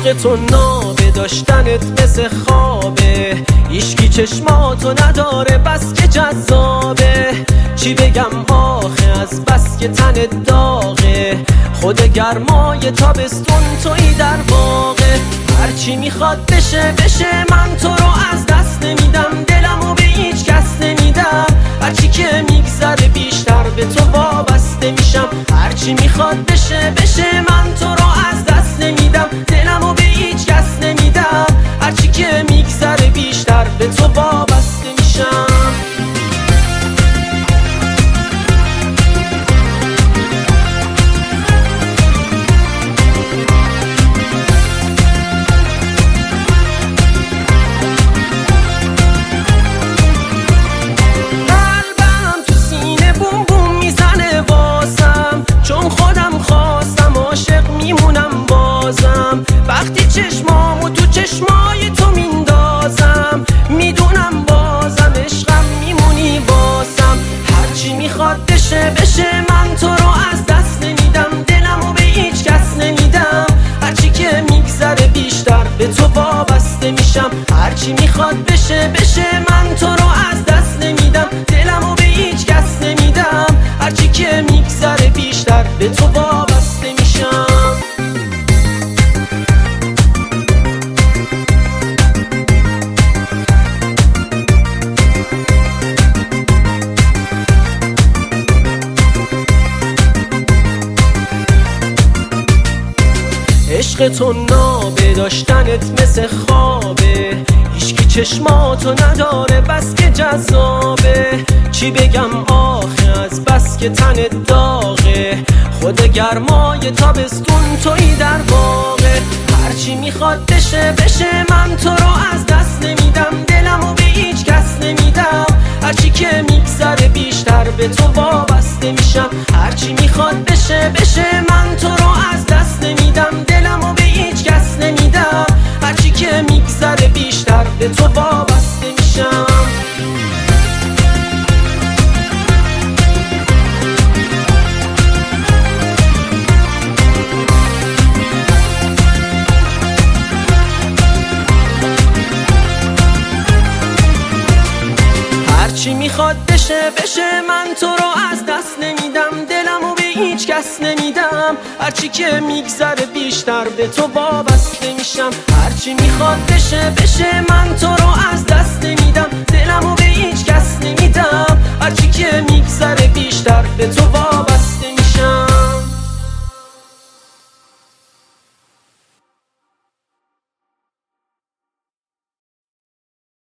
عشق تو نابه، داشتنت مثل خوابه، هیچکی چشماتو نداره بس که جذابه. چی بگم آخه از بس که تنت داغه، خود گرمای تابستون تویی در واقع. هرچی میخواد بشه بشه، من تو رو از دست نمیدم، دلمو به هیچ کس نمیدم. هرچی که میگذره بیشتر به تو وابسته میشم. هرچی میخواد بشه بشه، من تو رو از دست نمیدم، دلمو به هیچ کس نمیدم. هرچی که میگذره بیشتر به تو وابسته میشم. وقتی چشمامو تو چشمای تو میندازم، میدونم بازم عشقم میمونی واسم. هرچی میخواد بشه بشه، من تو رو از دست نمیدم، دلمو به هیچ کس نمیدم. هرچی که میگذره بیشتر به تو وابسته میشم. هرچی میخواد بشه بشه، من تو رو از دست نمیدم، دلمو به هیچ کس نمیدم. هرچی که میگذره بیشتر به تو وابسته میشم. عشق تو نابه، داشتنت مثل خوابه، هیچکی چشماتو نداره بس که جذابه. چی بگم آخه از بس که تنت داغه، خود گرمای تابستون تویی در واقع. هرچی میخواد بشه بشه، من تو رو از دست نمیدم، دلمو به هیچ کس نمیدم. هرچی که میگذره بیشتر به تو وابسته میشم. هرچی میخواد بشه بشه، من تو رو از دست نمیدم، دلمو به هیچ کس نمیدم. هرچی که میگذره بیشتر به تو وابسته میشم. هرچی میخواد بشه بشه، من تو رو از دست نمیدم، دلمو به هیچ کس نمیدم. هرچی که میگذره بیشتر به تو وابسته میشم. هرچی میخواد بشه بشه، من تو رو از دست نمیدم.